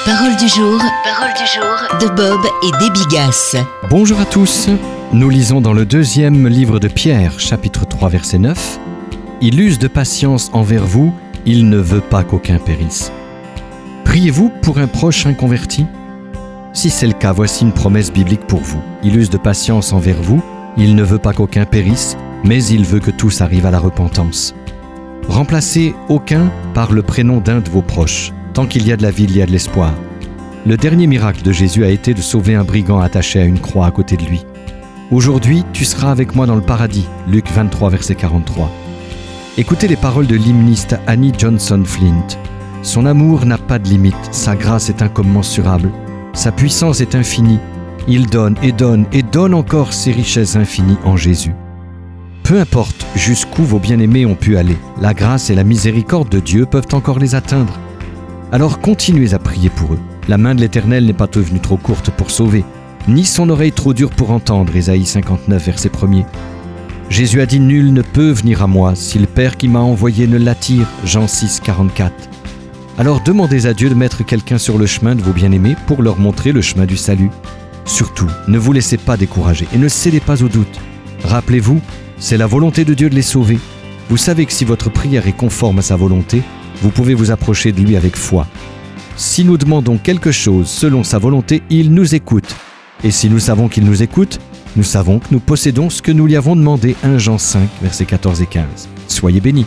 Parole du jour de Bob et Déby Gasse. Bonjour à tous, nous lisons dans le 2e livre de Pierre, chapitre 3, verset 9. « Il use de patience envers vous, il ne veut pas qu'aucun périsse. » Priez-vous pour un proche inconverti ? Si c'est le cas, voici une promesse biblique pour vous. Il use de patience envers vous, il ne veut pas qu'aucun périsse, mais il veut que tous arrivent à la repentance. Remplacez aucun par le prénom d'un de vos proches. Tant qu'il y a de la vie, il y a de l'espoir. Le dernier miracle de Jésus a été de sauver un brigand attaché à une croix à côté de lui. Aujourd'hui, tu seras avec moi dans le paradis. Luc 23, verset 43. Écoutez les paroles de l'hymniste Annie Johnson Flint. Son amour n'a pas de limite, sa grâce est incommensurable, sa puissance est infinie. Il donne et donne et donne encore ses richesses infinies en Jésus. Peu importe jusqu'où vos bien-aimés ont pu aller, la grâce et la miséricorde de Dieu peuvent encore les atteindre. Alors continuez à prier pour eux. La main de l'Éternel n'est pas devenue trop courte pour sauver, ni son oreille trop dure pour entendre. Ésaïe 59, verset 1er. Jésus a dit « Nul ne peut venir à moi si le Père qui m'a envoyé ne l'attire » Jean 6, 44. Alors demandez à Dieu de mettre quelqu'un sur le chemin de vos bien-aimés pour leur montrer le chemin du salut. Surtout, ne vous laissez pas décourager et ne cédez pas au doute. Rappelez-vous, c'est la volonté de Dieu de les sauver. Vous savez que si votre prière est conforme à sa volonté, vous pouvez vous approcher de lui avec foi. Si nous demandons quelque chose selon sa volonté, il nous écoute. Et si nous savons qu'il nous écoute, nous savons que nous possédons ce que nous lui avons demandé. 1 Jean 5, versets 14 et 15. Soyez bénis.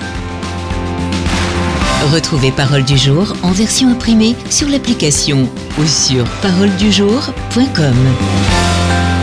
Retrouvez Parole du jour en version imprimée sur l'application ou sur paroledujour.com.